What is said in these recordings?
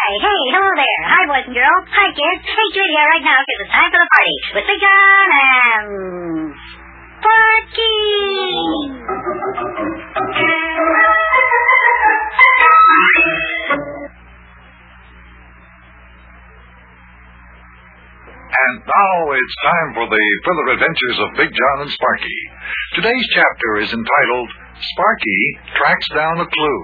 Hey, hello there. Hi, boys and girls. Hi, kids. Hey, Judy here right now because it's time for the party with Big John and Sparky. And now it's time for the further adventures of Big John and Sparky. Today's chapter is entitled, Sparky Tracks Down a Clue.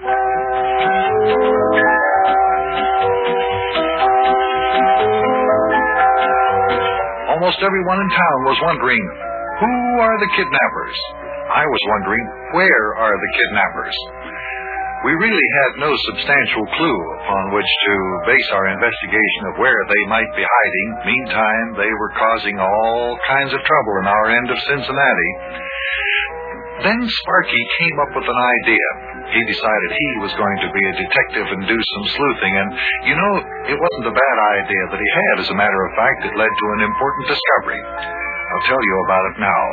Almost everyone in town was wondering, who are the kidnappers? I was wondering, where are the kidnappers? We really had no substantial clue upon which to base our investigation of where they might be hiding. Meantime, they were causing all kinds of trouble in our end of Cincinnati. Then Sparky came up with an idea. He decided he was going to be a detective and do some sleuthing, and, you know, it wasn't a bad idea that he had. As a matter of fact, it led to an important discovery. I'll tell you about it now.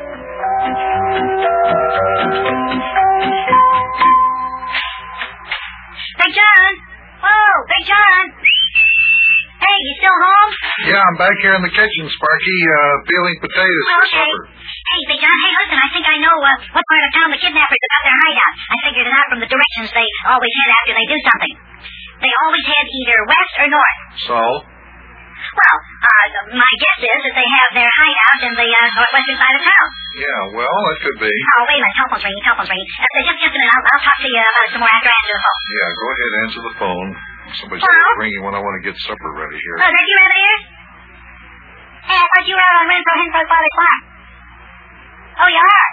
Big John! Whoa, Big John! Hey, you still home? Yeah, I'm back here in the kitchen, Sparky, peeling potatoes for supper. Hey, Big John, hey, listen, I think I know what part of town the kidnappers are at their hideout. I figured it out from the directions they always head after they do something. They always head either west or north. So? Well, my guess is that they have their hideout in the northwestern side of town. Yeah, well, it could be. Oh, wait a minute, telephone's ringing. Just a minute, I'll talk to you about it some more after I answer the phone. Yeah, go ahead, answer the phone. Somebody's ringing when I want to get supper ready here. Oh, is that you, Rabbit? Hey, I thought you were out on Renfro Henfro's father's farm. Oh, you are?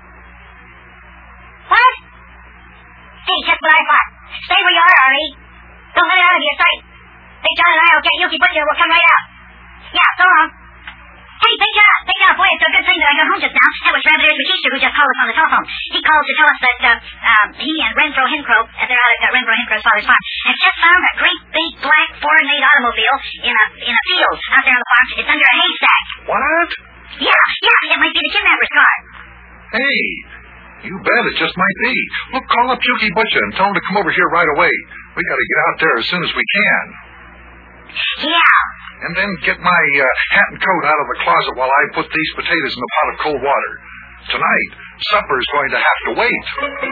What? Hey, just what I thought. Stay where you are, Artie. Don't let it out of your sight. Big John and I will get Yuki Butcher. We'll come right out. Yeah, so long. Hey, Big John, boy, it's a good thing that I got home just now. That was Rabbit Ears McKeester who just called us on the telephone. He called to tell us that he and Renfro Hencro, they're out at Renfro Hencro's father's farm, have just found a great big black foreign-made automobile in a field out there on the farm. It's under a haystack. What? Yeah, it might be the kidnapper's car. Hey, you bet it just might be. Look, call up Yuki Butcher and tell him to come over here right away. We got to get out there as soon as we can. Yeah. And then get my hat and coat out of the closet while I put these potatoes in a pot of cold water. Tonight, supper's going to have to wait.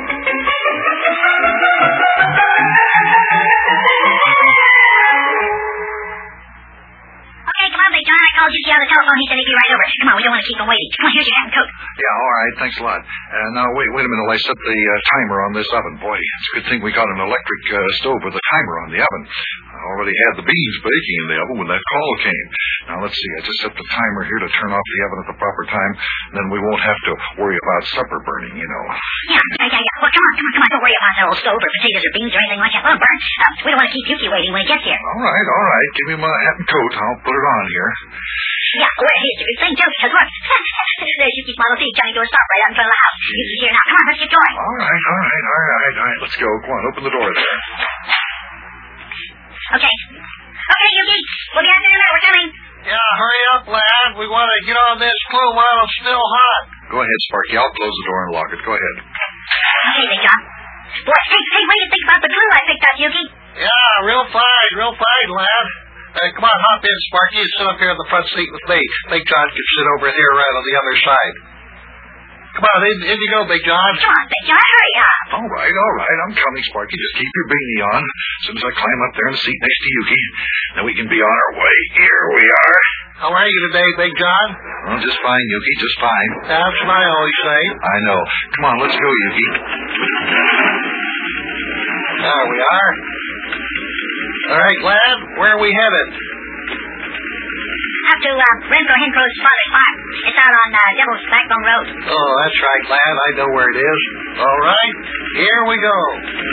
Okay, come on, Big John. I called Yuki on the telephone. He said he'd be right over. Come on, we don't want to keep him waiting. Come on, here's your hat and coat. Yeah, all right. Thanks a lot. Now, wait a minute while I set the timer on this oven. Boy, it's a good thing we got an electric stove with a timer on the oven. I already had the beans baking in the oven when that call came. Now, let's see. I just set the timer here to turn off the oven at the proper time. Then we won't have to worry about supper burning, you know. Yeah. Well, come on. Don't worry about the old stove or potatoes or beans or anything like that. Well, burn. We don't want to keep Yuki waiting when he gets here. All right. Give me my hat and coat. I'll put it on here. Yeah, well, here's the good thing, too, because look, there's Yuki's Model T coming to a stop right out in front of the house. Yuki's here now. Come on, let's get going. All right. Let's go. Come on, open the door there. Okay, Yuki, we'll be out in a minute. We're coming. Yeah, hurry up, lad. We want to get on this clue while it's still hot. Go ahead, Sparky. I'll close the door and lock it. Go ahead. Okay, Big John. Boy, hey, wait to think about the clue I picked up, Yuki. Yeah, real fine, lad. Come on, hop in, Sparky, and sit up here in the front seat with me. Big John can sit over here right on the other side. Come on, in you go, Big John. Come on, Big John, hurry up. All right. I'm coming, Sparky. Just keep your beanie on. As soon as I climb up there in the seat next to Yuki, then we can be on our way. Here we are. How are you today, Big John? Oh, just fine, Yuki, just fine. That's what I always say. I know. Come on, let's go, Yuki. There we are. All right, lad, where are we headed? Up to Renfro Hencro's father's farm. It's out on Devil's Backbone Road. Oh, that's right, lad. I know where it is. All right, here we go.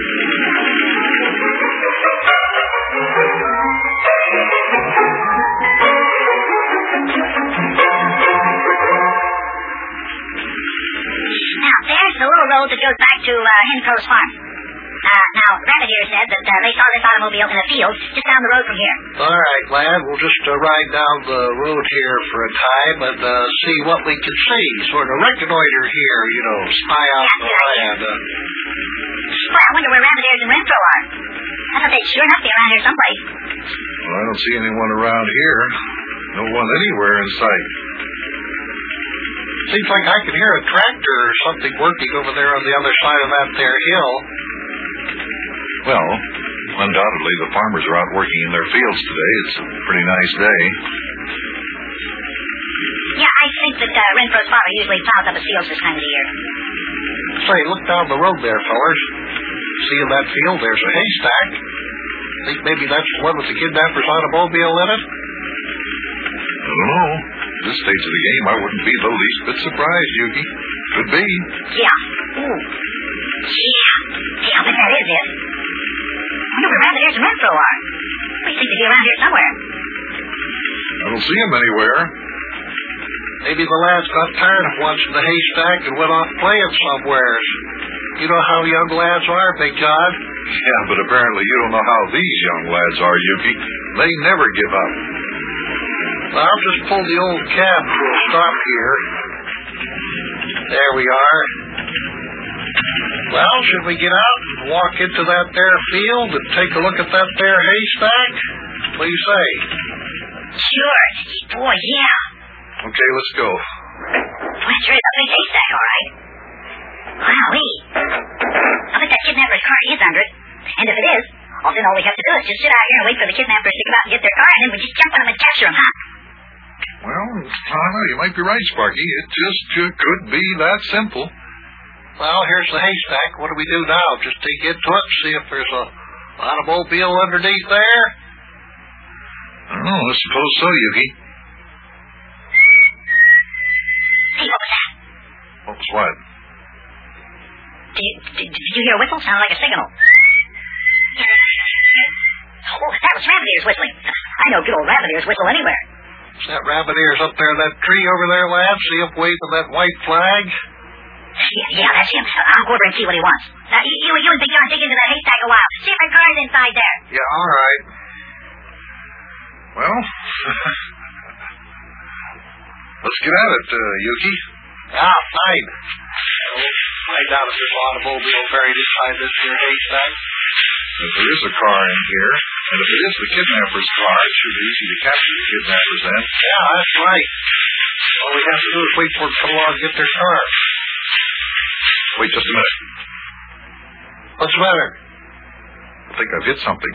Now, there's the little road that goes back to Hencro's farm. Now, Rabbit here said that they saw this automobile in a field just down the road from here. All right, lad. We'll just ride down the road here for a time and see what we can see. Sort of reconnoiter here, spy out the land. Well, I wonder where Rabbit Ears and Renfro are. I thought they'd sure enough be around here someplace. Well, I don't see anyone around here. No one anywhere in sight. Seems like I can hear a tractor or something working over there on the other side of that there hill. Well, undoubtedly the farmers are out working in their fields today. It's a pretty nice day. Yeah, I think that Renfro's father usually plows up his fields this time of the year. Say, look down the road there, fellers. See in that field there's a haystack. Think maybe that's the one with the kidnapper's automobile in it? I don't know. At this stage of the game, I wouldn't be the least bit surprised, Yuki. Could be. Yeah. Ooh. Yeah. Hey, I'll bet that is it. I wonder where Rabbit Ears and Renfro are. We think they'd be around here somewhere. I don't see them anywhere. Maybe the lads got tired of watching the haystack and went off playing somewhere. You know how young lads are, Big John. Yeah, but apparently you don't know how these young lads are, Yuki. They never give up. Well, I'll just pull the old cab to a stop here. There we are. Well, should we get out and walk into that there field and take a look at that there haystack? What do you say? Sure. Boy, yeah. Okay, let's go. Boy, that's really a big haystack, all right. Wowee. I'll bet that kidnapper's car is under it. And if it is, then all we have to do is just sit out here and wait for the kidnappers to come out and get their car, and then we just jump on them and capture them, huh? Well, I don't know. You might be right, Sparky. It just could be that simple. Well, here's the haystack. What do we do now? Just dig into it and see if there's a automobile underneath there? I don't know. I suppose so, Yuki. Hey, what was that? What was what? Did you hear a whistle? Sounded like a signal. Oh, that was Rabbit Ears whistling. I know good old Rabbit Ears whistle anywhere. Is that Rabbit Ears up there in that tree over there, lad? See him waving that white flag? Yeah, that's him. I'll go over and see what he wants. You and Big John dig into that haystack a while. See if the car's inside there. Yeah, all right. Well, let's get at it, Yuki. Ah, fine. We'll find out if there's an automobile buried inside this here haystack. If there is a car in here, and if it is the kidnapper's car, it should be easy to capture the kidnappers then. Yeah, that's right. All we have to do is wait for them to come along and get their car. Wait just a minute. What's the matter? I think I've hit something.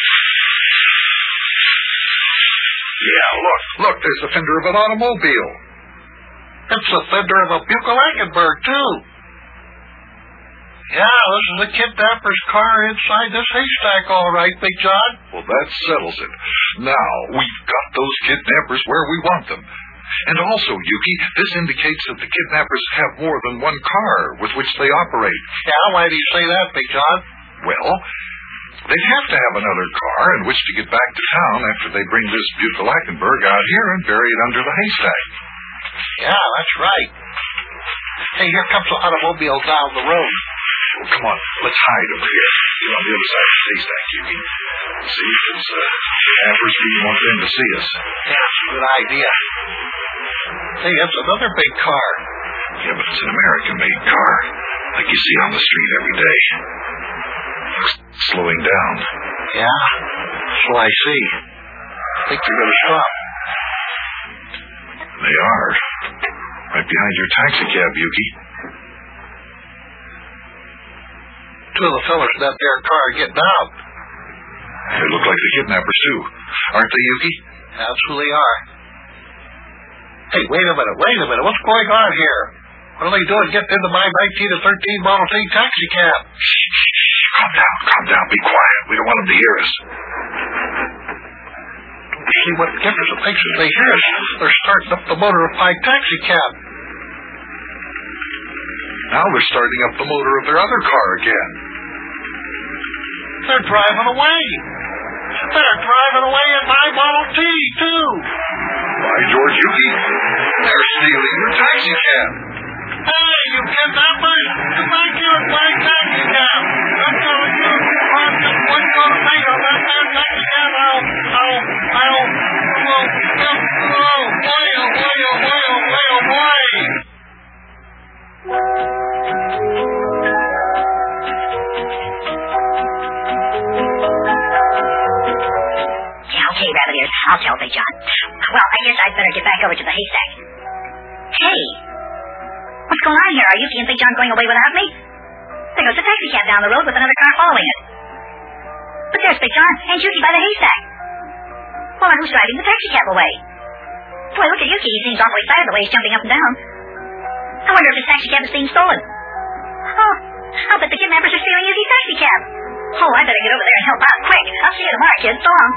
Yeah, look, there's the fender of an automobile. It's the fender of a Buckel-Eichenberg, too. Yeah, this is the kidnapper's car inside this haystack, all right, Big John. Well, that settles it. Now, we've got those kidnappers where we want them. And also, Yuki, this indicates that the kidnappers have more than one car with which they operate. Yeah, why do you say that, Big John? Well, they have to have another car in which to get back to town after they bring this Buckel-Eichenberg out here and bury it under the haystack. Yeah, that's right. Hey, here comes the automobile down the road. Well, come on, let's hide over here. Get on the other side of the haystack, Yuki. See if it's kidnappers who want them to see us. Yeah, that's a good idea. Hey, that's another big car. Yeah, but it's an American-made car, like you see on the street every day. Slowing down. Yeah, so I see. Think they're going to stop. They are. Right behind your taxi cab, Yuki. Two of the fellas in that there car are getting out. They look like the kidnappers, too. Aren't they, Yuki? That's who they are. Hey, wait a minute. What's going on here? What are they doing getting into my 1913 Model T taxi cab? Calm down. Be quiet. We don't want them to hear us. Don't see what difference it makes if they hear us. They're starting up the motor of my taxi cab. Now they're starting up the motor of their other car again. They're driving away. They're driving away in my Model T, too. By George, Yuki, they're stealing your taxi cab. Hey, you kidnappers! Come back here and my taxi cab! I'm telling you, I'm just one going to make on that man taxi cab. boy. I'll tell Big John. Well, I guess I'd better get back over to the haystack. Hey, what's going on here? Are Yuki and Big John going away without me? There goes a taxi cab down the road with another car following it. But there's Big John and Yuki by the haystack. Well, and who's driving the taxi cab away? Boy, look at Yuki. He seems awfully excited the way he's jumping up and down. I wonder if his taxi cab is being stolen. Oh, I'll bet the kidnappers are stealing Yuki's taxi cab. Oh, I better get over there and help out quick. I'll see you tomorrow, kids. So long.